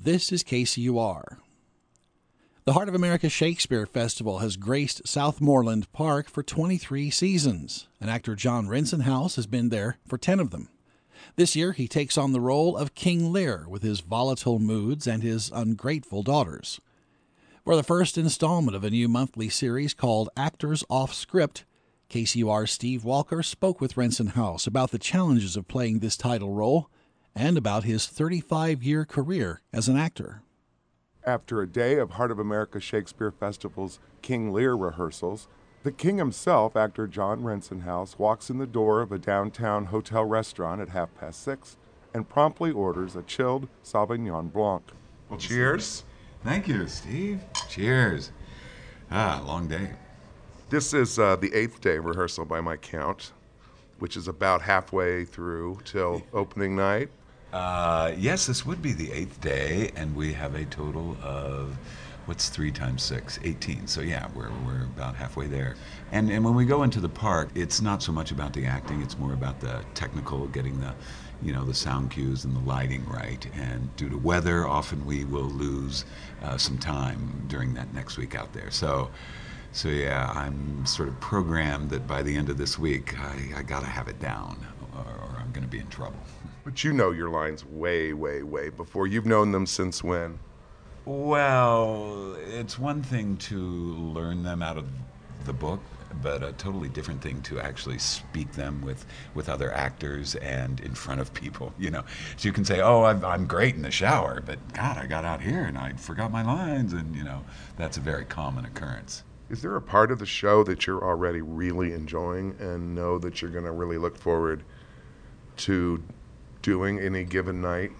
This is KCUR. The Heart of America Shakespeare Festival has graced Southmoreland Park for 23 seasons, and actor John Rensenhouse has been there for 10 of them. This year, he takes on the role of King Lear with his volatile moods and his ungrateful daughters. For the first installment of a new monthly series called Actors Off Script, KCUR's Steve Walker spoke with Rensenhouse about the challenges of playing this title role and about his 35-year career as an actor. After a day of Heart of America Shakespeare Festival's King Lear rehearsals, the king himself, actor John Rensenhouse, walks in the door of a downtown hotel restaurant at 6:30 and promptly orders a chilled Sauvignon Blanc. Well, cheers. Thank you, Steve. Cheers. Long day. This is the 8th day rehearsal by my count, which is about halfway through till opening night. Yes, this would be the 8th day, and we have a total of, what's 3 times 6? 18. So yeah, we're about halfway there. And when we go into the park, it's not so much about the acting, it's more about the technical, getting the sound cues and the lighting right. And due to weather, often we will lose some time during that next week out there. So yeah, I'm sort of programmed that by the end of this week, I gotta have it down, or I'm gonna be in trouble. But you know your lines way, way, way before. You've known them since when? Well, it's one thing to learn them out of the book, but a totally different thing to actually speak them with other actors and in front of people, So you can say, oh, I'm great in the shower, but God, I got out here and I forgot my lines, and, that's a very common occurrence. Is there a part of the show that you're already really enjoying and know that you're going to really look forward to doing any given night?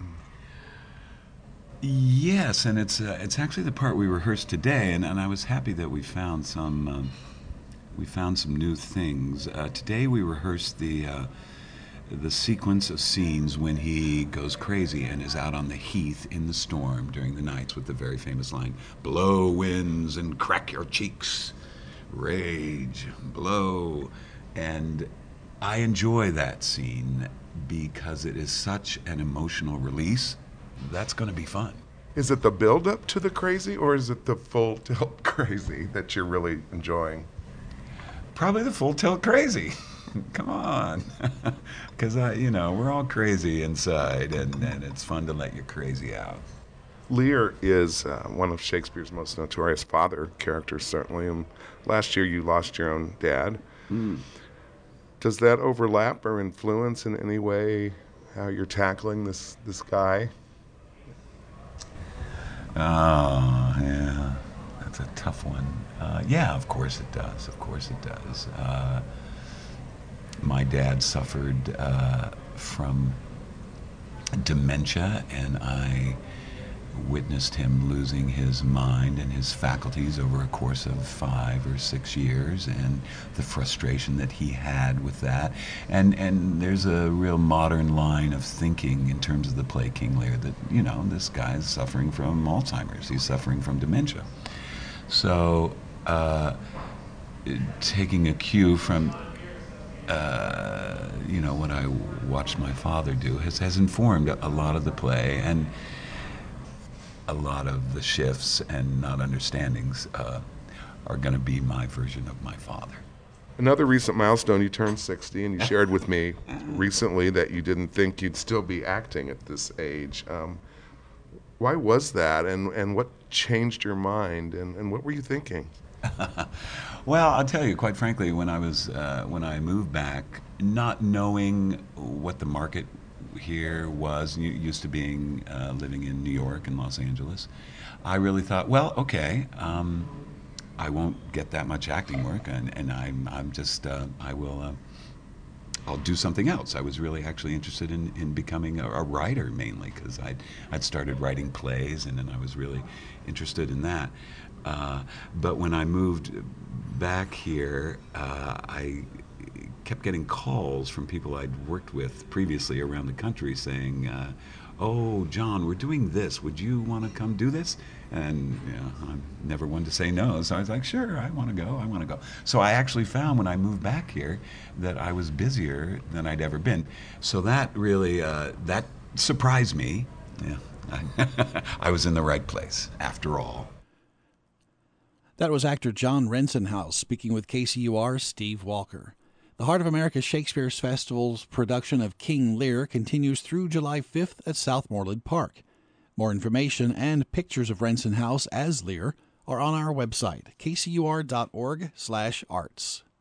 Yes, and it's actually the part we rehearsed today, and I was happy that we found some new things. Today we rehearsed the sequence of scenes when he goes crazy and is out on the heath in the storm during the nights with the very famous line, "Blow winds and crack your cheeks, rage, blow." And I enjoy that scene because it is such an emotional release. That's going to be fun. Is it the build-up to the crazy, or is it the full tilt crazy that you're really enjoying? Probably the full tilt crazy. Come on. Because, we're all crazy inside, and it's fun to let your crazy out. Lear is one of Shakespeare's most notorious father characters, certainly. And last year you lost your own dad. Does that overlap or influence in any way how you're tackling this guy? Oh, yeah. That's a tough one. Yeah, of course it does. Of course it does. My dad suffered from dementia, and I witnessed him losing his mind and his faculties over a course of 5 or 6 years, and the frustration that he had with that. And there's a real modern line of thinking in terms of the play King Lear that, this guy's suffering from Alzheimer's. He's suffering from dementia. So taking a cue from what I watched my father do has informed a lot of the play, and a lot of the shifts and not understandings are going to be my version of my father. Another recent milestone, you turned 60, and you shared with me recently that you didn't think you'd still be acting at this age. Why was that, and what changed your mind, and what were you thinking? Well, I'll tell you, quite frankly, when I moved back, not knowing what the market here was, used to being living in New York and Los Angeles, I really thought, well, okay, I won't get that much acting work, and I'll do something else. I was really actually interested in becoming a writer, mainly because I'd started writing plays, and then I was really interested in that. But when I moved back here, I kept getting calls from people I'd worked with previously around the country saying, "Oh, John, we're doing this. Would you want to come do this?" And I'm never one to say no, so I was like, "Sure, I want to go. So I actually found when I moved back here that I was busier than I'd ever been. So that really that surprised me. Yeah, I was in the right place, after all. That was actor John Rensenhouse speaking with KCUR's Steve Walker. The Heart of America Shakespeare Festival's production of King Lear continues through July 5th at Southmoreland Park. More information and pictures of Rensenhouse as Lear are on our website, kcur.org/arts.